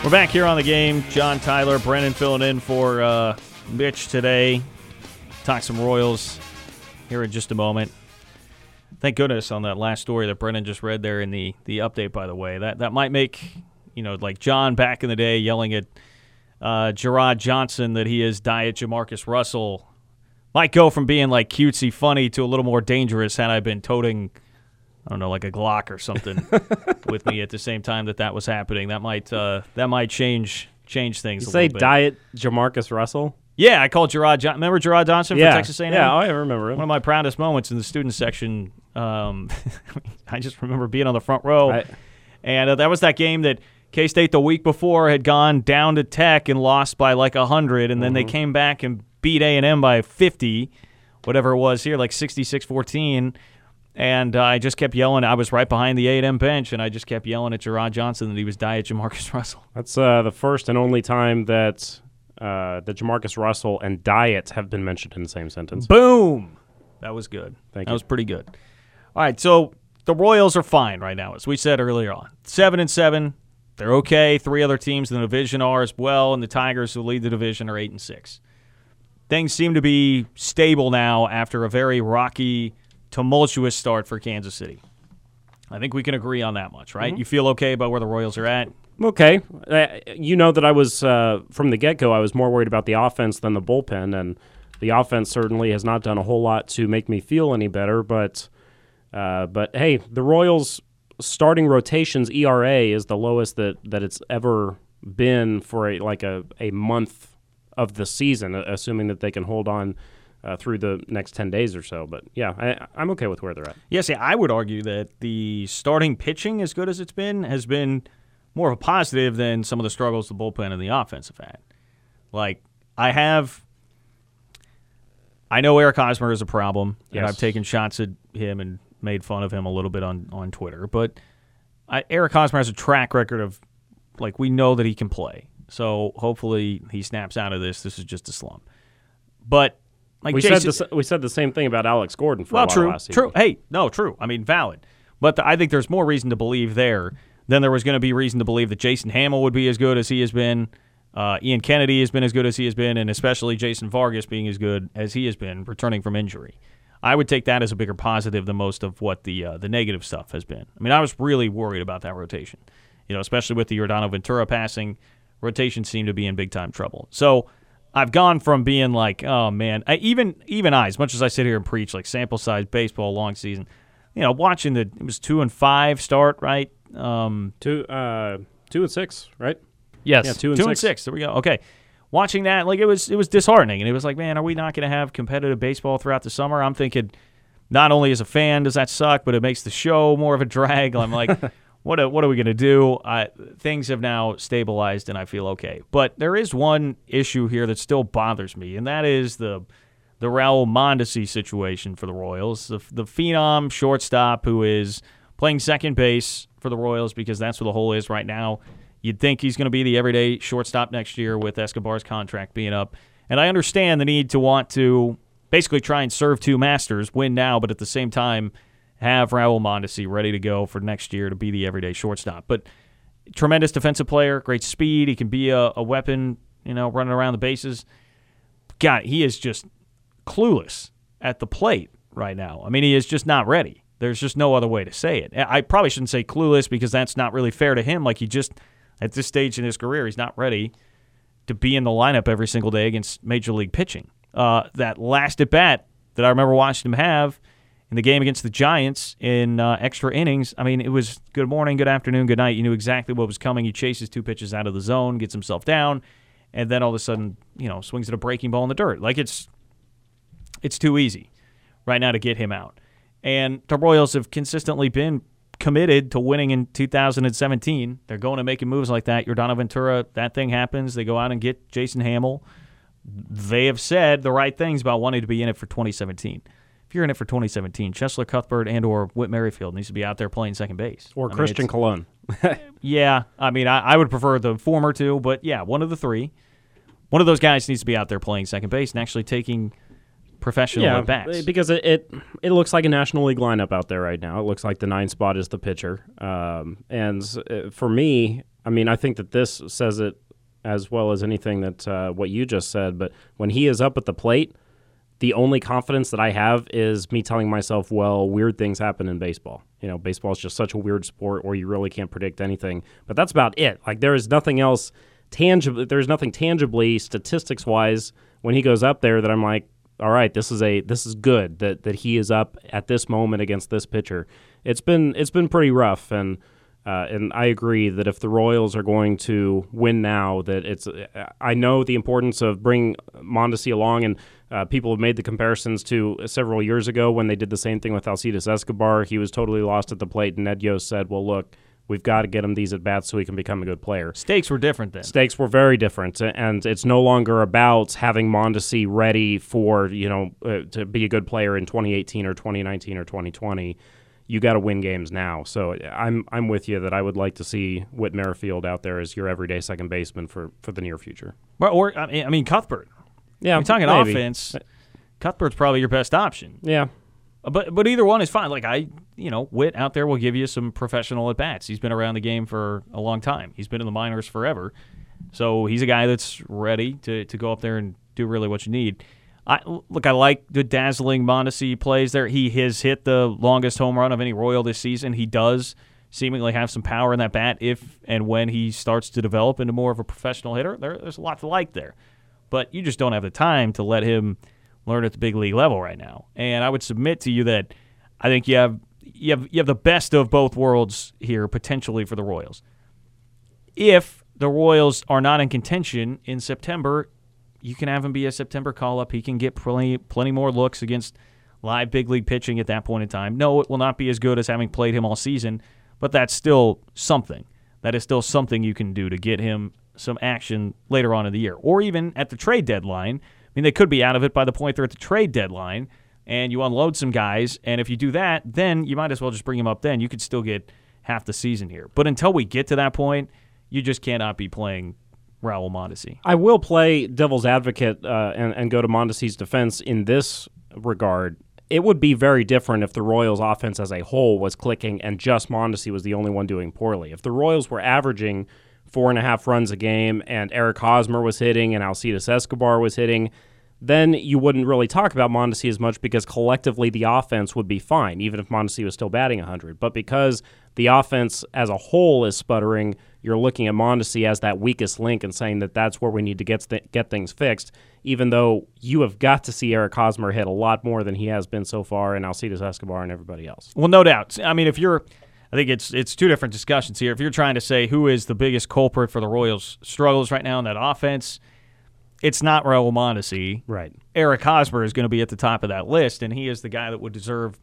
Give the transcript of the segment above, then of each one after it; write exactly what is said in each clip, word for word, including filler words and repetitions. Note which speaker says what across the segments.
Speaker 1: We're back here on the game. John, Tyler, Brennan filling in for uh, Mitch today. Talk some Royals here in just a moment. Thank goodness on that last story that Brennan just read there in the, the update, by the way. That that might make, you know, like John back in the day yelling at uh, Gerard Johnson that he is Diet Jamarcus Russell. Might go from being like cutesy funny to a little more dangerous had I been toting, I don't know, like a Glock or something with me at the same time that that was happening. That might uh, that might change change things
Speaker 2: You
Speaker 1: a
Speaker 2: say
Speaker 1: little bit.
Speaker 2: Diet Jamarcus Russell?
Speaker 1: Yeah, I called Gerard Johnson. Remember Gerard Johnson
Speaker 2: yeah.
Speaker 1: from Texas A and M?
Speaker 2: Yeah, I remember him.
Speaker 1: One of my proudest moments in the student section. Um, I just remember being on the front row.
Speaker 2: I,
Speaker 1: and uh, that was that game that K-State the week before had gone down to Tech and lost by like one hundred, and then
Speaker 2: mm-hmm.
Speaker 1: they came back and beat A and M by fifty, whatever it was here, like sixty-six fourteen. And uh, I just kept yelling. I was right behind the A and M bench, and I just kept yelling at Gerard Johnson that he was Diet Jamarcus Russell.
Speaker 2: That's uh, the first and only time that uh, that Jamarcus Russell and Diet have been mentioned in the same sentence.
Speaker 1: Boom! That was good.
Speaker 2: Thank
Speaker 1: that
Speaker 2: you.
Speaker 1: was pretty good. All right, so the Royals are fine right now, as we said earlier on. Seven and seven, they're okay. Three other teams in the division are as well, and the Tigers, who lead the division, are eight and six. Things seem to be stable now after a very rocky, tumultuous start for Kansas City. I think we can agree on that much, right? Mm-hmm. You feel okay about where the Royals are at?
Speaker 2: Okay. Uh, you know that I was, uh, from the get-go, I was more worried about the offense than the bullpen, and the offense certainly has not done a whole lot to make me feel any better, but uh, but hey, the Royals' starting rotations E R A is the lowest that, that it's ever been for a, like a, a month of the season, assuming that they can hold on Uh, through the next ten days or so. But, yeah, I, I'm okay with where they're at.
Speaker 1: Yeah, see, I would argue that the starting pitching, as good as it's been, has been more of a positive than some of the struggles the bullpen and the offense have had. Like, I have – I know Eric Hosmer is a problem,
Speaker 2: yes.
Speaker 1: and I've taken shots at him and made fun of him a little bit on, on Twitter. But I, Eric Hosmer has a track record of – like, we know that he can play. So, hopefully, he snaps out of this. This is just a slump. But – Like
Speaker 2: we
Speaker 1: Jason,
Speaker 2: said the, we said the same thing about Alex Gordon for
Speaker 1: well,
Speaker 2: a while
Speaker 1: true,
Speaker 2: last season.
Speaker 1: true. Hey, no, true. I mean, valid. But the, I think there's more reason to believe there than there was going to be reason to believe that Jason Hamill would be as good as he has been, uh, Ian Kennedy has been as good as he has been, and especially Jason Vargas being as good as he has been returning from injury. I would take that as a bigger positive than most of what the uh, the negative stuff has been. I mean, I was really worried about that rotation, you know, especially with the Yordano Ventura passing. Rotation seemed to be in big-time trouble. So I've gone from being like, oh, man, I, even even I, as much as I sit here and preach, like sample size baseball, long season, you know, watching the, it was two and five start, right? Um,
Speaker 2: two, uh, two and six, right?
Speaker 1: Yes,
Speaker 2: yeah, two and
Speaker 1: two
Speaker 2: six.
Speaker 1: and six. There we go. Okay, watching that, like it was it was disheartening, and it was like, man, are we not going to have competitive baseball throughout the summer? I'm thinking, not only as a fan does that suck, but it makes the show more of a drag. I'm like. What are, what are we going to do? Uh, things have now stabilized, and I feel okay. But there is one issue here that still bothers me, and that is the the Raul Mondesi situation for the Royals. The, the phenom shortstop who is playing second base for the Royals because that's where the hole is right now. You'd think he's going to be the everyday shortstop next year with Escobar's contract being up. And I understand the need to want to basically try and serve two masters, win now, but at the same time have Raul Mondesi ready to go for next year to be the everyday shortstop. But tremendous defensive player, great speed. He can be a, a weapon, you know, running around the bases. God, he is just clueless at the plate right now. I mean, he is just not ready. There's just no other way to say it. I probably shouldn't say clueless because that's not really fair to him. Like, he just, at this stage in his career, he's not ready to be in the lineup every single day against Major League pitching. Uh, that last at-bat that I remember watching him have in the game against the Giants in uh, extra innings, I mean, it was good morning, good afternoon, good night. You knew exactly what was coming. He chases two pitches out of the zone, gets himself down, and then all of a sudden, you know, swings at a breaking ball in the dirt. Like, it's it's too easy right now to get him out. And the Royals have consistently been committed to winning in two thousand seventeen. They're going to making moves like that. Yordano Ventura, that thing happens. They go out and get Jason Hamill. They have said the right things about wanting to be in it for twenty seventeen. If you're in it for twenty seventeen, Cheslor Cuthbert and or Whit Merrifield needs to be out there playing second base.
Speaker 2: Or
Speaker 1: I
Speaker 2: Christian
Speaker 1: mean,
Speaker 2: Colon.
Speaker 1: yeah, I mean, I, I would prefer the former two, but yeah, one of the three. One of those guys needs to be out there playing second base and actually taking professional
Speaker 2: Yeah,
Speaker 1: at bats.
Speaker 2: because it, it it looks like a National League lineup out there right now. It looks like the nine spot is the pitcher. Um, and uh, for me, I mean, I think that this says it as well as anything that uh, what you just said. But when he is up at the plate, the only confidence that I have is me telling myself, well, weird things happen in baseball. You know, baseball is just such a weird sport where you really can't predict anything. But that's about it. Like, there is nothing else tangible. There's nothing tangibly, statistics-wise, when he goes up there that I'm like, all right, this is a this is good that, that he is up at this moment against this pitcher. It's been it's been pretty rough, and uh, and I agree that if the Royals are going to win now, that it's I know the importance of bringing Mondesi along, and uh, people have made the comparisons to several years ago when they did the same thing with Alcides Escobar. He was totally lost at the plate, and Ned Yost said, well, look, we've got to get him these at-bats so he can become a good player.
Speaker 1: Stakes were different then.
Speaker 2: Stakes were very different, and it's no longer about having Mondesi ready for, you know, uh, to be a good player in twenty eighteen or twenty nineteen or twenty twenty. You got to win games now. So I'm I'm with you that I would like to see Whit Merrifield out there as your everyday second baseman for, for the near future.
Speaker 1: Or, or I mean, I mean Cuthbert.
Speaker 2: Yeah,
Speaker 1: You're talking
Speaker 2: maybe.
Speaker 1: offense. Cuthbert's probably your best option.
Speaker 2: Yeah.
Speaker 1: But but either one is fine. Like, I, you know, Whit out there will give you some professional at-bats. He's been around the game for a long time. He's been in the minors forever. So he's a guy that's ready to, to go up there and do really what you need. I Look, I like the dazzling Mondesi plays there. He has hit the longest home run of any Royal this season. He does seemingly have some power in that bat if and when he starts to develop into more of a professional hitter. There, there's a lot to like there. But you just don't have the time to let him learn at the big league level right now. And I would submit to you that I think you have you have you have the best of both worlds here potentially for the Royals. If the Royals are not in contention in September, you can have him be a September call-up. He can get plenty plenty more looks against live big league pitching at that point in time. No, it will not be as good as having played him all season, but that's still something. That is still something you can do to get him some action later on in the year. Or even at the trade deadline. I mean, they could be out of it by the point they're at the trade deadline, and you unload some guys, and if you do that, then you might as well just bring him up then. You could still get half the season here. But until we get to that point, you just cannot be playing Raul Mondesi.
Speaker 2: I will play devil's advocate uh, and, and go to Mondesi's defense in this regard. It would be very different if the Royals' offense as a whole was clicking and just Mondesi was the only one doing poorly. If the Royals were averaging four and a half runs a game and Eric Hosmer was hitting and Alcides Escobar was hitting, then you wouldn't really talk about Mondesi as much because collectively the offense would be fine, even if Mondesi was still batting one hundred. But because the offense as a whole is sputtering, you're looking at Mondesi as that weakest link and saying that that's where we need to get th- get things fixed, even though you have got to see Eric Hosmer hit a lot more than he has been so far, and Alcides Escobar and everybody else.
Speaker 1: Well, no doubt. I mean, if you're I think it's it's two different discussions here. If you're trying to say who is the biggest culprit for the Royals' struggles right now in that offense, it's not Raul Mondesi.
Speaker 2: Right.
Speaker 1: Eric Hosmer is going to be at the top of that list, and he is the guy that would deserve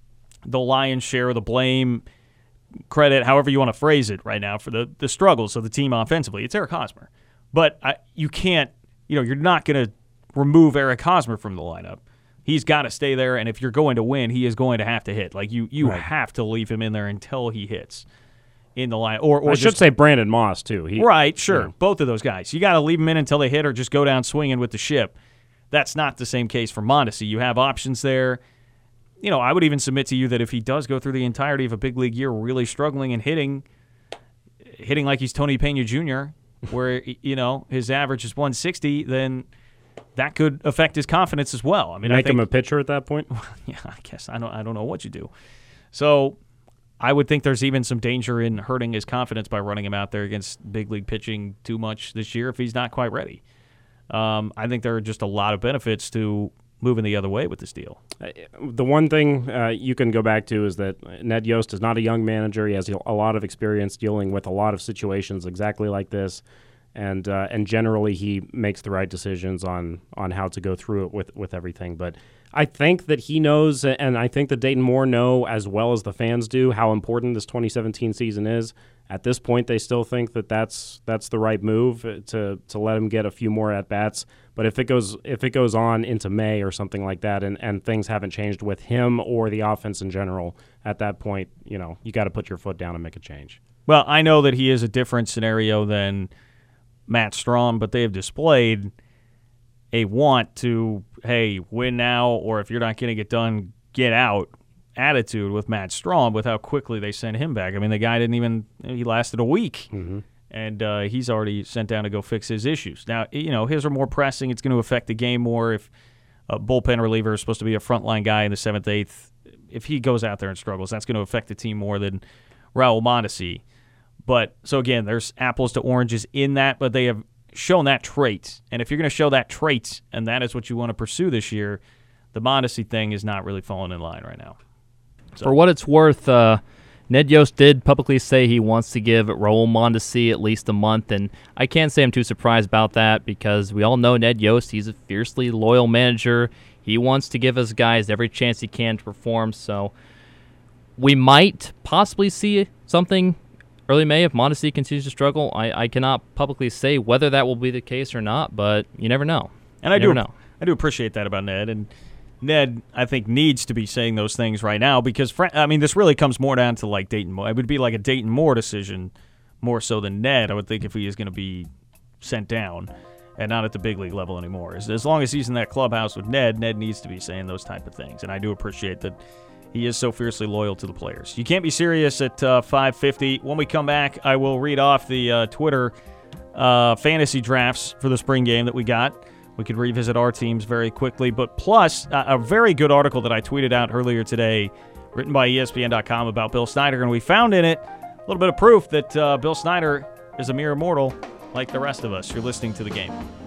Speaker 1: the lion's share of the blame, credit, however you want to phrase it right now, for the, the struggles of the team offensively. It's Eric Hosmer. But I, you can't, you know, you're not going to remove Eric Hosmer from the lineup. He's got to stay there, and if you're going to win, he is going to have to hit. Like, you, you
Speaker 2: right.
Speaker 1: have to leave him in there until he hits in the line. Or, or
Speaker 2: I
Speaker 1: just,
Speaker 2: should say Brandon Moss, too. He,
Speaker 1: right, sure.
Speaker 2: Yeah.
Speaker 1: Both of those guys. You got to leave them in until they hit or just go down swinging with the ship. That's not the same case for Mondesi. You have options there. You know, I would even submit to you that if he does go through the entirety of a big league year really struggling and hitting, hitting like he's Tony Pena Junior, where, you know, his average is one sixty, then that could affect his confidence as well. I mean,
Speaker 2: Make
Speaker 1: I think,
Speaker 2: him a pitcher at that point?
Speaker 1: yeah, I guess. I don't, I don't know what you do. So I would think there's even some danger in hurting his confidence by running him out there against big league pitching too much this year if he's not quite ready. Um, I think there are just a lot of benefits to moving the other way with this deal.
Speaker 2: The one thing uh, you can go back to is that Ned Yost is not a young manager. He has a lot of experience dealing with a lot of situations exactly like this, and uh, and generally he makes the right decisions on on how to go through it with, with everything. But I think that he knows, and I think that Dayton Moore know as well as the fans do, how important this twenty seventeen season is. At this point, they still think that that's that's the right move to to let him get a few more at bats. But if it goes if it goes on into May or something like that, and, and things haven't changed with him or the offense in general, at that point, you know, you got to put your foot down and make a change.
Speaker 1: Well, I know that he is a different scenario than Matt Strahm, but they have displayed a want to hey, win now, or if you're not getting it done, get out attitude with Matt Strom with how quickly they sent him back. I mean, the guy didn't even – he lasted a week, mm-hmm. and uh, he's already sent down to go fix his issues. Now, you know, his are more pressing. It's going to affect the game more if a bullpen reliever is supposed to be a frontline guy in the seventh, eighth. If he goes out there and struggles, that's going to affect the team more than Raul Mondesi. But, so again, there's apples to oranges in that, but they have shown that trait. And if you're going to show that trait, and that is what you want to pursue this year, the Mondesi thing is not really falling in line right now. So.
Speaker 3: For what it's worth, uh, Ned Yost did publicly say he wants to give Raul Mondesi at least a month, and I can't say I'm too surprised about that because we all know Ned Yost. He's a fiercely loyal manager. He wants to give his guys every chance he can to perform, so we might possibly see something early May if Mondesi continues to struggle. I, I cannot publicly say whether that will be the case or not, but you never know.
Speaker 1: And I
Speaker 3: you
Speaker 1: do
Speaker 3: never know.
Speaker 1: I do appreciate that about Ned, and Ned, I think, needs to be saying those things right now because, I mean, this really comes more down to, like, Dayton Moore. It would be like a Dayton Moore decision more so than Ned, I would think, if he is going to be sent down and not at the big league level anymore. As, as long as he's in that clubhouse with Ned, Ned needs to be saying those type of things, and I do appreciate that he is so fiercely loyal to the players. You can't be serious at uh, five fifty. When we come back, I will read off the uh, Twitter uh, fantasy drafts for the spring game that we got. We could revisit our teams very quickly, but plus uh, a very good article that I tweeted out earlier today, written by E S P N dot com about Bill Snyder, and we found in it a little bit of proof that uh, Bill Snyder is a mere mortal like the rest of us. You're listening to The Game.